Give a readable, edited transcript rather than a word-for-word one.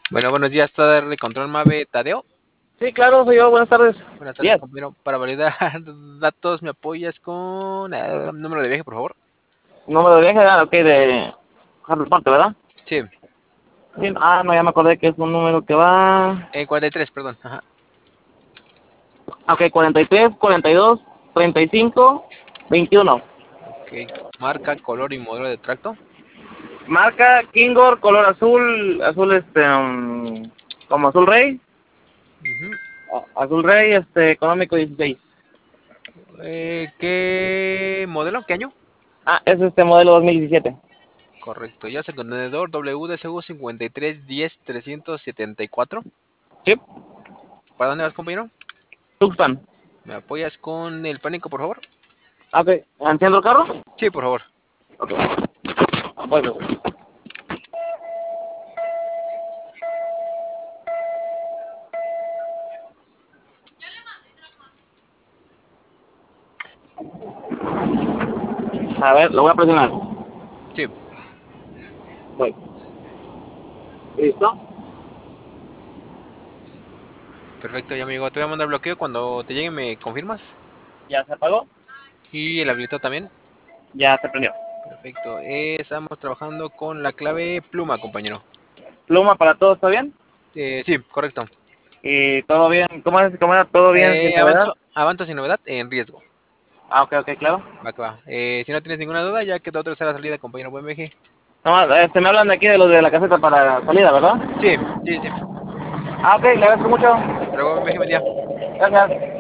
Bueno, buenos días, darle control Mave Tadeo. Sí, claro, soy yo. Buenas tardes. Buenas tardes, Bien. compañero. Para validar datos, ¿me apoyas con número de viaje, por favor? Número de viaje, ok, de Harry Potter, ¿verdad? Sí, Sí, no, ya me acordé que es un número que va. 43, perdón. Ajá. Ok, 43, 42, 35, 21. Ok. Marca, color y modelo de tracto. Marca Kingor, color azul, azul como azul rey. Ujú. Azul rey, económico 16. ¿Qué modelo? ¿Qué año? Es este modelo 2017. Correcto. Ya es el contenedor WDSU 5310-374. Sí, ¿Para dónde vas, compañero? Tuxpan. ¿Me apoyas con el pánico, por favor? Ok, ¿enciendo el carro? Sí, por favor. Ok, bueno. A ver, lo voy a presionar. Sí. Voy. ¿Listo? Perfecto, ya amigo. Te voy a mandar bloqueo. Cuando te llegue, ¿me confirmas? ¿Ya se apagó? Y el habilitado también. Ya se prendió. Perfecto. Estamos trabajando con la clave pluma, compañero. Pluma para todo, ¿está bien? Sí, correcto. Y todo bien, ¿cómo era? ¿Todo bien sin novedad? Avanzo sin novedad en riesgo. Ok, ok, claro. Va que va. Si no tienes ninguna duda, ya quedó tercera salida, compañero. Buen viaje. No, me hablan de aquí de los de la caseta para salida, ¿verdad? Sí, sí, sí. Ok, le agradezco mucho. Hasta luego, buen viaje, buen día. Gracias.